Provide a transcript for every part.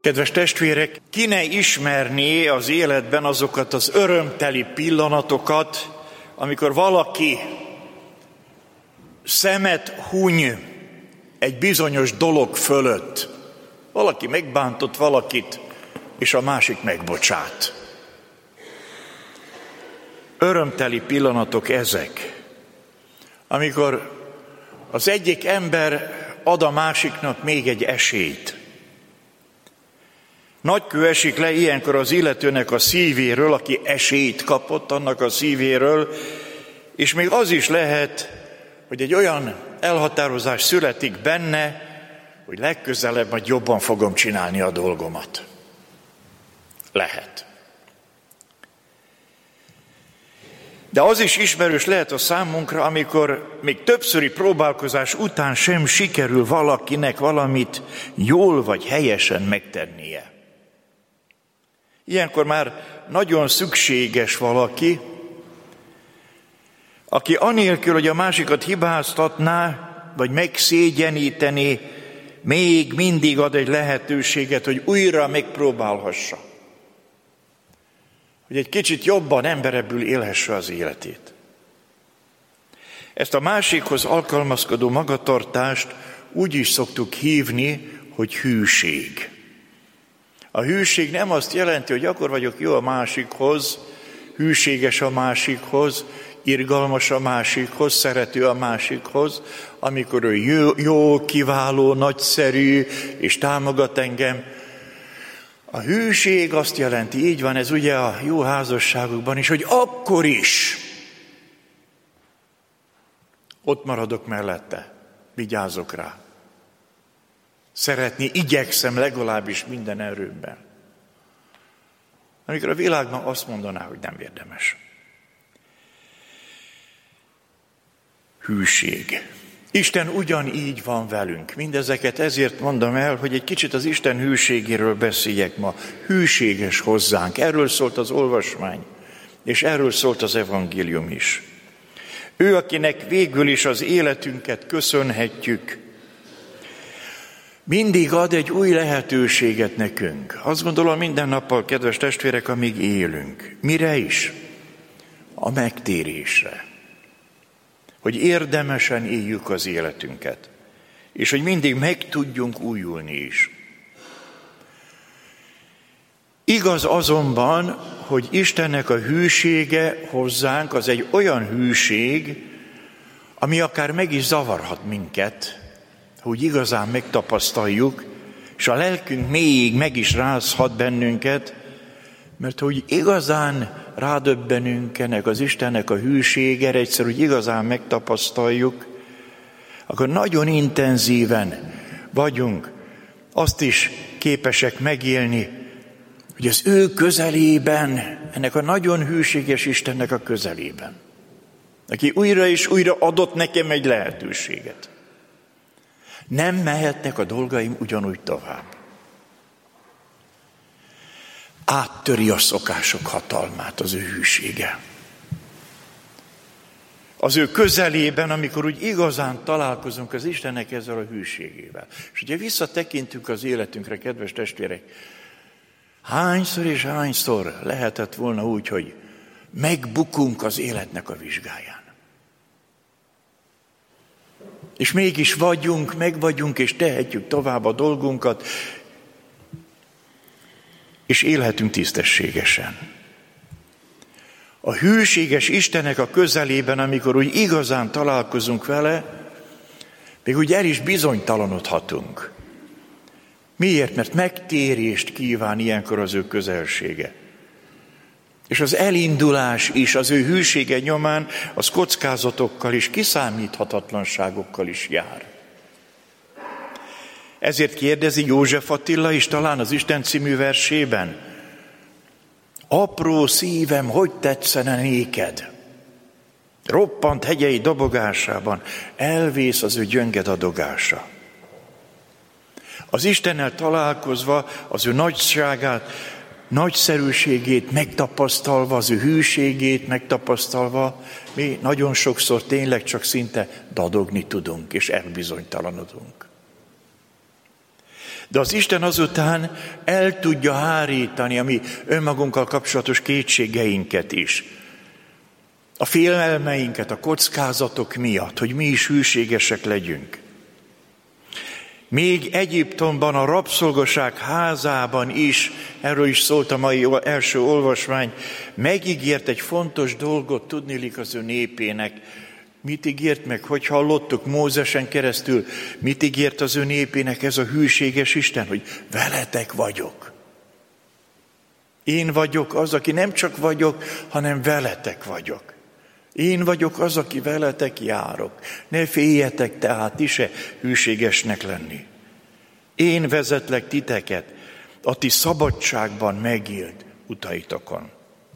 Kedves testvérek, ki ne ismerné az életben azokat az örömteli pillanatokat, amikor valaki szemet huny egy bizonyos dolog fölött. Valaki megbántott valakit, és a másik megbocsát. Örömteli pillanatok ezek, amikor az egyik ember ad a másiknak még egy esélyt. Nagy kő esik le ilyenkor az illetőnek a szívéről, aki esélyt kapott annak a szívéről, és még az is lehet, hogy egy olyan elhatározás születik benne, hogy legközelebb majd jobban fogom csinálni a dolgomat. Lehet. De az is ismerős lehet a számunkra, amikor még többszöri próbálkozás után sem sikerül valakinek valamit jól vagy helyesen megtennie. Ilyenkor már nagyon szükséges valaki, aki anélkül, hogy a másikat hibáztatná, vagy megszégyenítené, még mindig ad egy lehetőséget, hogy újra megpróbálhassa. Hogy egy kicsit jobban, emberebbül élhesse az életét. Ezt a másikhoz alkalmazkodó magatartást úgy is szoktuk hívni, hogy hűség. A hűség nem azt jelenti, hogy akkor vagyok jó a másikhoz, hűséges a másikhoz, irgalmas a másikhoz, szerető a másikhoz, amikor ő jó, kiváló, nagyszerű, és támogat engem. A hűség azt jelenti, így van ez ugye a jó házasságokban is, hogy akkor is ott maradok mellette, vigyázok rá. Szeretni igyekszem legalábbis minden erőmben. Amikor a világban azt mondaná, hogy nem érdemes. Hűség. Isten ugyanígy van velünk. Mindezeket ezért mondom el, hogy egy kicsit az Isten hűségéről beszéljek ma. Hűséges hozzánk. Erről szólt az olvasmány, és erről szólt az evangélium is. Ő, akinek végül is az életünket köszönhetjük, mindig ad egy új lehetőséget nekünk. Azt gondolom minden nappal, kedves testvérek, amíg élünk. Mire is? A megtérésre. Hogy érdemesen éljük az életünket. És hogy mindig meg tudjunk újulni is. Igaz azonban, hogy Istennek a hűsége hozzánk az egy olyan hűség, ami akár meg is zavarhat minket, hogy igazán megtapasztaljuk, és a lelkünk még meg is rázhat bennünket, mert hogy igazán rádöbbenünk ennek az Istennek a hűségére, egyszer, hogy igazán megtapasztaljuk, akkor nagyon intenzíven vagyunk, azt is képesek megélni, hogy az ő közelében, ennek a nagyon hűséges Istennek a közelében, aki újra és újra adott nekem egy lehetőséget. Nem mehetnek a dolgaim ugyanúgy tovább. Áttöri a szokások hatalmát az ő hűsége. Az ő közelében, amikor úgy igazán találkozunk az Istennek ezzel a hűségével. És ugye visszatekintünk az életünkre, kedves testvérek, hányszor és hányszor lehetett volna úgy, hogy megbukunk az életnek a vizsgáján. És mégis megvagyunk, és tehetjük tovább a dolgunkat, és élhetünk tisztességesen. A hűséges Istennek a közelében, amikor úgy igazán találkozunk vele, még úgy el is bizonytalanodhatunk. Miért? Mert megtérést kíván ilyenkor az ő közelsége. És az elindulás is az ő hűsége nyomán az kockázatokkal is, kiszámíthatatlanságokkal is jár. Ezért kérdezi József Attila is talán az Isten című versében: apró szívem, hogy tetszene néked? Roppant hegyei dobogásában elvész az ő gyönged adogása. Az Istennel találkozva, az ő nagyságát, nagyszerűségét megtapasztalva, az ő hűségét megtapasztalva, mi nagyon sokszor tényleg csak szinte dadogni tudunk, és elbizonytalanodunk. De az Isten azután el tudja hárítani a mi önmagunkkal kapcsolatos kétségeinket is. A félelmeinket, a kockázatok miatt, hogy mi is hűségesek legyünk. Még Egyiptomban, a rabszolgaság házában is, erről is szólt a mai első olvasmány, megígért egy fontos dolgot tudniillik az ő népének. Mit ígért meg? Hogy hallottuk Mózesen keresztül? Mit ígért az ő népének ez a hűséges Isten? Hogy veletek vagyok. Én vagyok az, aki nem csak vagyok, hanem veletek vagyok. Én vagyok az, aki veletek járok. Ne féljetek tehát ti se hűségesnek lenni. Én vezetlek titeket a ti szabadságban megélt utaitokon.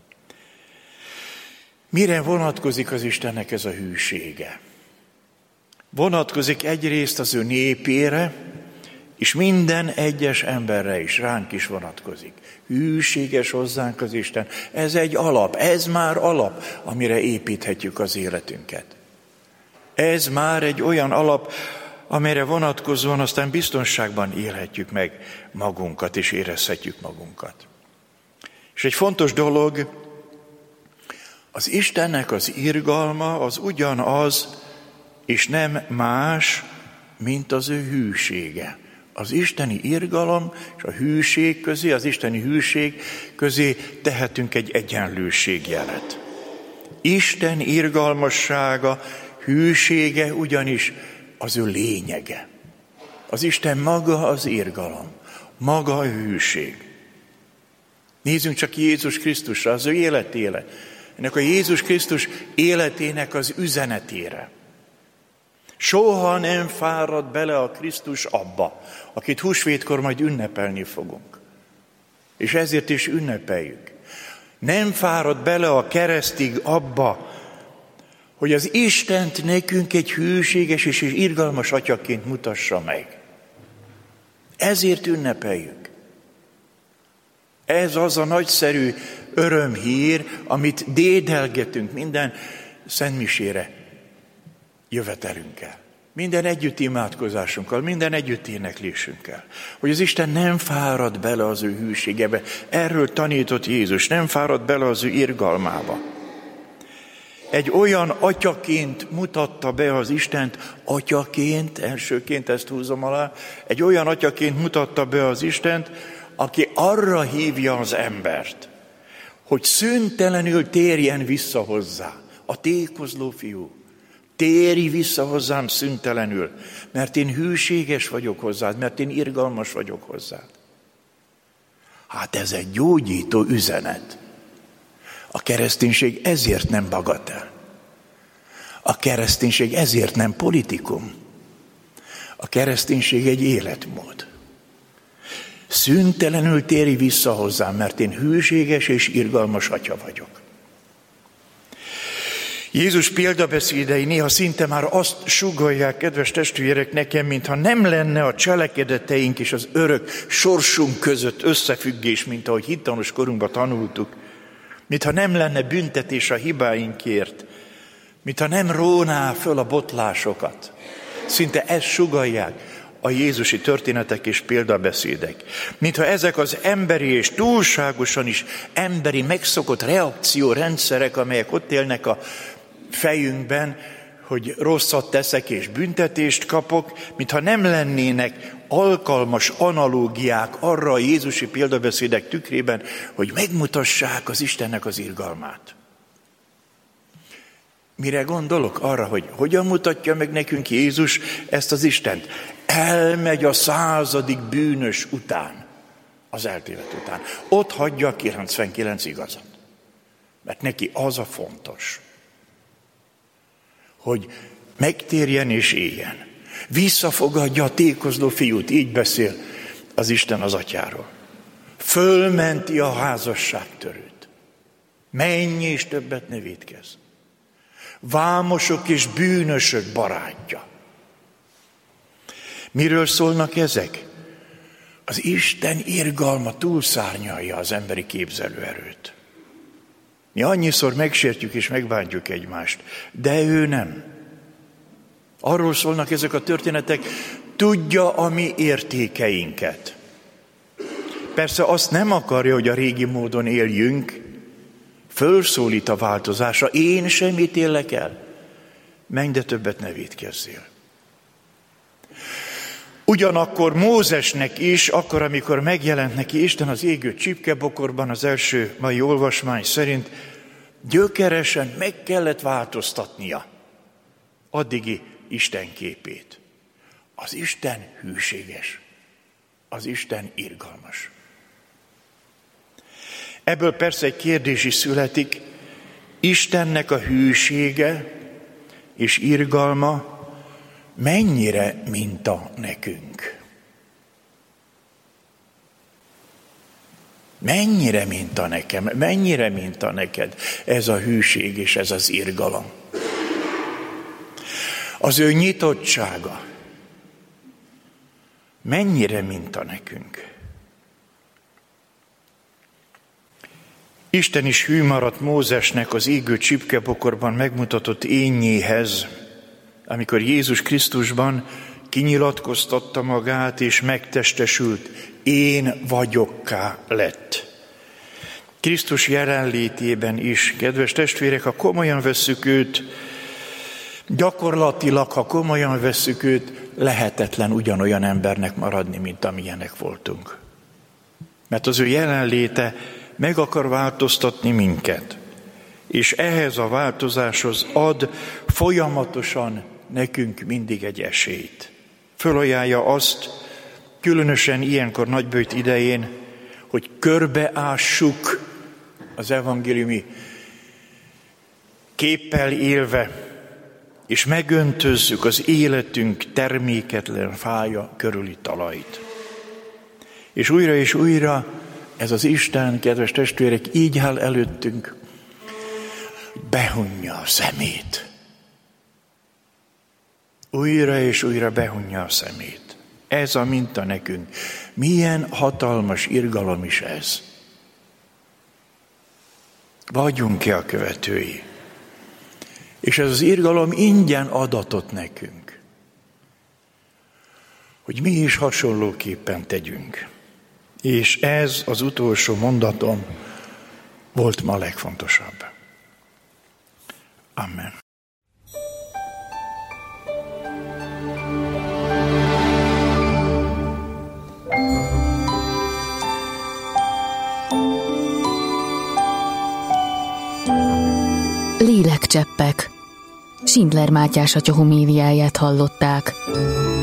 Mire vonatkozik az Istennek ez a hűsége? Vonatkozik egyrészt az ő népére, és minden egyes emberre is, ránk is vonatkozik. Hűséges hozzánk az Isten. Ez egy alap, ez már alap, amire építhetjük az életünket. Ez már egy olyan alap, amire vonatkozóan aztán biztonságban élhetjük meg magunkat, és érezhetjük magunkat. És egy fontos dolog, az Istennek az irgalma az ugyanaz, és nem más, mint az ő hűsége. Az isteni irgalom és a hűség közé, az isteni hűség közé tehetünk egy egyenlőségjelet. Isten irgalmassága, hűsége ugyanis az ő lényege. Az Isten maga az irgalom, maga a hűség. Nézzünk csak Jézus Krisztusra, az ő életére, ennek a Jézus Krisztus életének az üzenetére. Soha nem fárad bele a Krisztus abba, akit húsvétkor majd ünnepelni fogunk. És ezért is ünnepeljük. Nem fárad bele a keresztig abba, hogy az Istent nekünk egy hűséges és irgalmas atyaként mutassa meg. Ezért ünnepeljük. Ez az a nagyszerű örömhír, amit dédelgetünk minden szentmisére jövetelünkkel. Minden együtt imádkozásunkkal, minden együtt éneklésünkkel. Hogy az Isten nem fárad bele az ő hűségebe. Erről tanított Jézus, nem fárad bele az ő irgalmába. Egy olyan atyaként mutatta be az Istent, atyaként, elsőként ezt húzom alá, egy olyan atyaként mutatta be az Istent, aki arra hívja az embert, hogy szüntelenül térjen vissza hozzá. A tékozló fiú, térj vissza hozzám szüntelenül, mert én hűséges vagyok hozzád, mert én irgalmas vagyok hozzád. Hát ez egy gyógyító üzenet. A kereszténység ezért nem bagatel. A kereszténység ezért nem politikum. A kereszténység egy életmód. Szüntelenül térj vissza hozzám, mert én hűséges és irgalmas atya vagyok. Jézus példabeszédei néha szinte már azt sugallják, kedves testvérek, nekem, mintha nem lenne a cselekedeteink és az örök sorsunk között összefüggés, mint ahogy hittanos korunkban tanultuk, mintha nem lenne büntetés a hibáinkért, mintha nem róná föl a botlásokat. Szinte ezt sugallják a jézusi történetek és példabeszédek. Mintha ezek az emberi és túlságosan is emberi megszokott reakciórendszerek, amelyek ott élnek a fejünkben, hogy rosszat teszek és büntetést kapok, mintha nem lennének alkalmas analógiák arra a jézusi példabeszédek tükrében, hogy megmutassák az Istennek az irgalmát. Mire gondolok? Arra, hogy hogyan mutatja meg nekünk Jézus ezt az Istent? Elmegy a 100. bűnös után, az eltévedt után. Ott hagyja a 99 igazat. Mert neki az a fontos, hogy megtérjen és éljen. Visszafogadja a tékozló fiút, így beszél az Isten az atyáról. Fölmenti a házasságtörőt. Menj és többet ne vétkezz. Vámosok és bűnösök barátja. Miről szólnak ezek? Az Isten irgalma túlszárnyalja az emberi képzelőerőt. Mi annyiszor megsértjük és megbántjuk egymást, de ő nem. Arról szólnak ezek a történetek, tudja a mi értékeinket. Persze azt nem akarja, hogy a régi módon éljünk, fölszólít a változásra. Én semmit élek el. Menj, de többet ne vétkezzél. Ugyanakkor Mózesnek is, akkor, amikor megjelent neki Isten az égő csipkebokorban, az első mai olvasmány szerint, gyökeresen meg kellett változtatnia addigi Isten képét. Az Isten hűséges, az Isten irgalmas. Ebből persze egy kérdés is születik, Istennek a hűsége és irgalma mennyire minta nekünk? Mennyire minta nekem, mennyire minta neked ez a hűség és ez az irgalom? Az ő nyitottsága mennyire minta nekünk? Isten is hű maradt Mózesnek az égő csipkebokorban megmutatott énnyéhez, amikor Jézus Krisztusban kinyilatkoztatta magát és megtestesült, én vagyokká lett. Krisztus jelenlétében is, kedves testvérek, ha komolyan vesszük őt, gyakorlatilag, ha komolyan vesszük őt, lehetetlen ugyanolyan embernek maradni, mint amilyenek voltunk. Mert az ő jelenléte meg akar változtatni minket, és ehhez a változáshoz ad folyamatosan nekünk mindig egy esélyt. Fölajánlja azt, különösen ilyenkor nagyböjt idején, hogy körbeássuk az evangéliumi képpel élve, és megöntözzük az életünk terméketlen fája körüli talajt. És újra ez az Isten, kedves testvérek, így áll előttünk, hogy behunja a szemét. Újra és újra behunja a szemét. Ez a minta nekünk. Milyen hatalmas irgalom is ez. Vagyunk-e a követői? És ez az irgalom ingyen adatot nekünk, hogy mi is hasonlóképpen tegyünk. És ez az utolsó mondatom volt ma legfontosabb. Amen. Lélekcseppek. Schindler Mátyás atya homéliáját hallották.